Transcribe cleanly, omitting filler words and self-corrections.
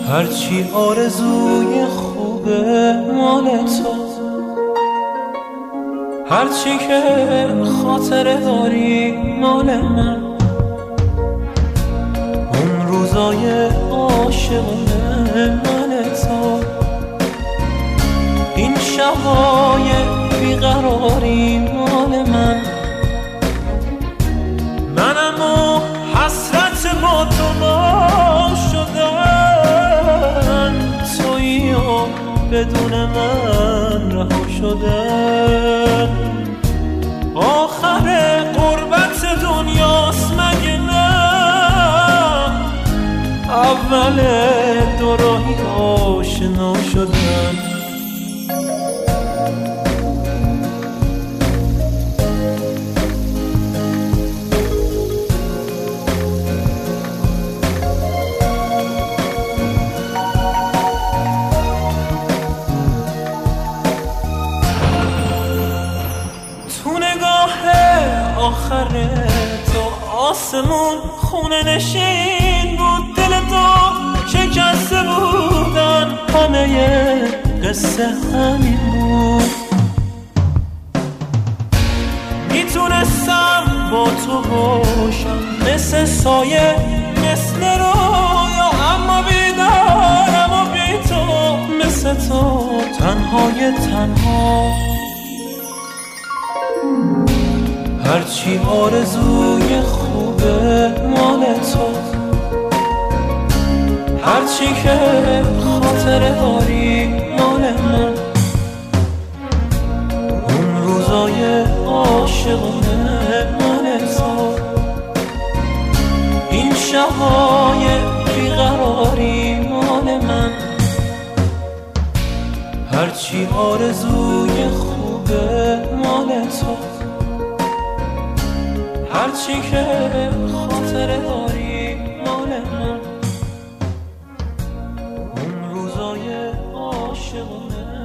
هرچی آرزوی خوبه مال تو، هرچی که خاطره داری مال من. اون روزای عاشقونه مال تو، این شبای بیقراری مال من. منم و حسرت با تو ما شدن، تویی و بدون من رها شدن. آخر غربت دنیاست مگه نه؟ اول دو راهی آشنا شدن. آخر تو آسمون خونه نشین بود، دل تو شکسته بودن، همه قصه همین بود. میتونستم با تو باشم مثل سایه مثل رویا، اما بیدارم و بی تو مثل تو تنهای تنها. هرچی آرزوی خوبه مال تو، هرچی که خاطره داری مال من. اون روزای عاشقونه مال تو، این شبای بیقراری مال من. هرچی آرزوی خوبه مال تو، هرچی که خاطره داری مال من. اون روزای عاشقونه